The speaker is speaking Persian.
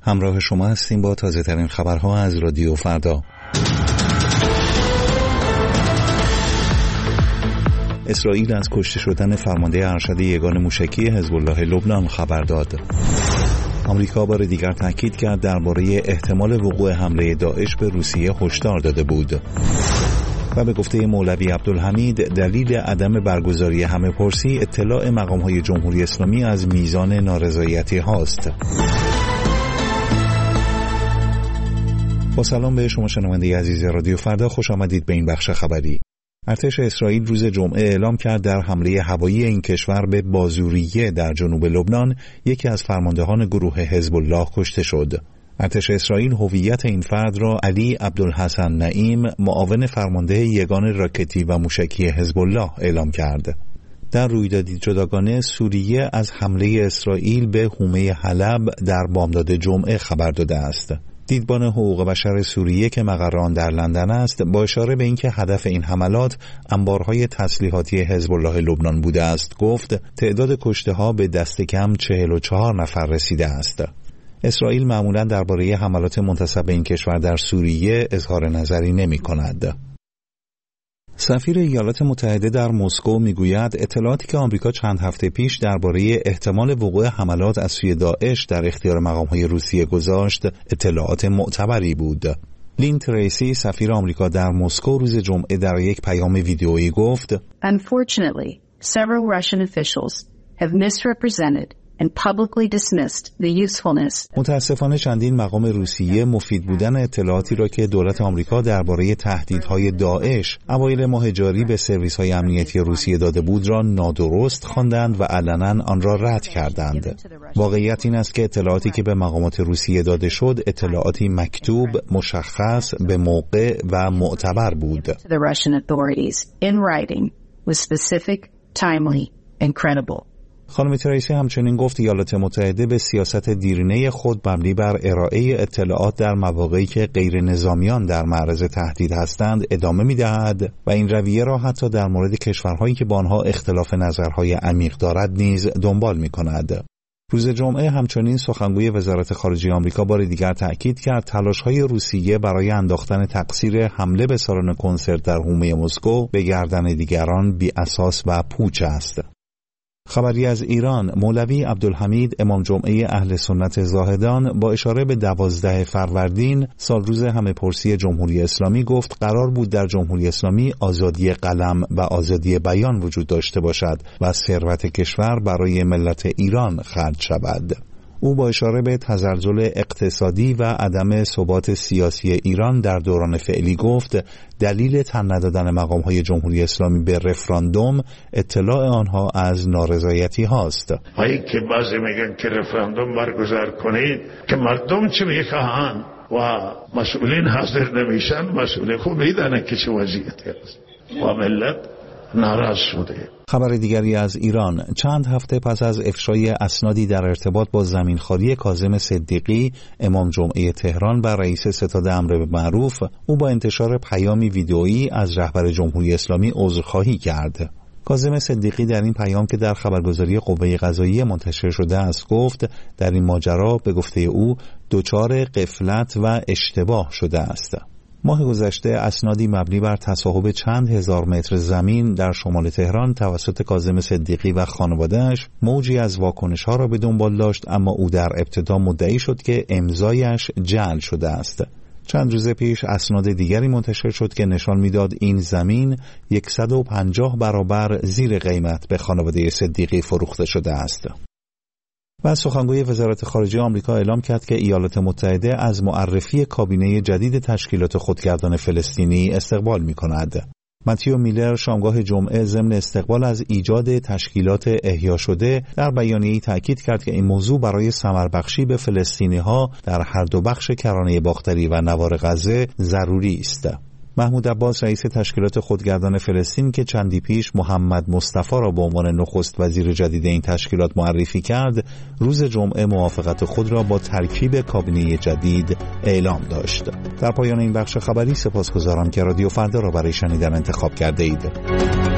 همراه شما هستیم با تازه ترین خبرها از رادیو فردا. اسرائیل از کشته شدن فرمانده ارشد یگان موشکی حزب الله لبنان خبر داد. آمریکا بار دیگر تاکید کرد درباره احتمال وقوع حمله داعش به روسیه هشدار داده بود. و به گفته مولوی عبدالحمید دلیل عدم برگزاری همه‌پرسی اطلاع مقام‌های جمهوری اسلامی از میزان نارضایتی هاست. با سلام به شما شنونده عزیز رادیو فردا، خوش آمدید به این بخش خبری. ارتش اسرائیل روز جمعه اعلام کرد در حمله هوایی این کشور به بازوریه در جنوب لبنان یکی از فرماندهان گروه حزب الله کشته شد. ارتش اسرائیل هویت این فرد را علی عبدالحسن نعیم، معاون فرمانده یگان راکتی و موشکی حزب الله اعلام کرد. در رویدادی جداگانه سوریه از حمله اسرائیل به حومه حلب در بامداد جمعه خبر داده است. دیدبان حقوق بشر سوریه که مقر آن در لندن است، با اشاره به اینکه هدف این حملات انبارهای تسلیحاتی حزب الله لبنان بوده است، گفت تعداد کشته‌ها به دست کم 44 نفر رسیده است. اسرائیل معمولاً درباره حملات منتسب به این کشور در سوریه اظهار نظری نمی‌کند. سفیر ایالات متحده در مسکو میگوید اطلاعاتی که آمریکا چند هفته پیش درباره احتمال وقوع حملات از سوی داعش در اختیار مقام‌های روسیه گذاشت اطلاعات معتبری بود. لین تریسی، سفیر آمریکا در مسکو، روز جمعه در یک پیام ویدیویی گفت Unfortunately, several Russian officials have misrepresented and publicly dismissed the usefulness. متاسفانه چندین مقام روسیه مفید بودن اطلاعاتی را که دولت آمریکا درباره تهدیدهای داعش اوایل ماه جاری به سرویس‌های امنیتی روسیه داده بود را نادرست خواندند و علنا آن را رد کردند. واقعیت این است که اطلاعاتی که به مقامات روسیه داده شد اطلاعاتی مکتوب، مشخص، به موقع و معتبر بود. The Russian authorities in writing was specific, timely and credible. خانم تریسی همچنین گفت ایالات متحده به سیاست دیرینه خود مبنی بر ارائه اطلاعات در مواقعی که غیر نظامیان در معرض تهدید هستند ادامه می‌دهد و این رویه را حتی در مورد کشورهایی که با آنها اختلاف نظرهای عمیق دارد نیز دنبال می‌کند. روز جمعه همچنین سخنگوی وزارت خارجه آمریکا بار دیگر تأکید کرد تلاش‌های روسیه برای انداختن تقصیر حمله به سالن کنسرت در حومه مسکو به گردن دیگران بی‌اساس و پوچ است. خبری از ایران، مولوی عبدالحمید امام جمعه اهل سنت زاهدان با اشاره به 12 فروردین سال روز همه‌پرسی جمهوری اسلامی گفت قرار بود در جمهوری اسلامی آزادی قلم و آزادی بیان وجود داشته باشد و ثروت کشور برای ملت ایران خرج شود. او با اشاره به تزلزل اقتصادی و عدم ثبات سیاسی ایران در دوران فعلی گفت دلیل تن ندادن مقام‌های جمهوری اسلامی به رفراندوم اطلاع آنها از نارضایتی هاست. هایی که بعضی میگن که رفراندوم برگزار کنید که مردم چه میخواهند و مسئولین حاضر نمیشن، مسئولین خوب میدانند که چه وضعیتی است و ملت ناراض شده. خبر دیگری از ایران، چند هفته پس از افشای اسنادی در ارتباط با زمینخواری کاظم صدیقی امام جمعه تهران و رئیس ستاد امر بالمعروف، او با انتشار پیامی ویدئویی از رهبر جمهوری اسلامی عذرخواهی کرد. کاظم صدیقی در این پیام که در خبرگزاری قوه قضاییه منتشر شده است گفت در این ماجرا به گفته او دچار غفلت و اشتباه شده است. ماه گذشته اسنادی مبنی بر تصاحب چند هزار متر زمین در شمال تهران توسط کاظم صدیقی و خانواده‌اش موجی از واکنش‌ها را به دنبال داشت، اما او در ابتدا مدعی شد که امضایش جعل شده است. چند روز پیش اسناد دیگری منتشر شد که نشان می‌داد این زمین 150 برابر زیر قیمت به خانواده صدیقی فروخته شده است. و سخنگوی وزارت خارجه آمریکا اعلام کرد که ایالات متحده از معرفی کابینه جدید تشکیلات خودگردان فلسطینی استقبال می‌کند. متیو میلر شامگاه جمعه ضمن استقبال از ایجاد تشکیلات احیا شده در بیانیه‌ای تاکید کرد که این موضوع برای ثمربخشی به فلسطینی‌ها در هر دو بخش کرانه باختری و نوار غزه ضروری است. محمود عباس رئیس تشکیلات خودگردان فلسطین که چندی پیش محمد مصطفی را به عنوان نخست وزیر جدید این تشکیلات معرفی کرد، روز جمعه موافقت خود را با ترکیب کابینه جدید اعلام داشت. در پایان این بخش خبری سپاسگزارم که رادیو فردا را برای شنیدن انتخاب کرده اید.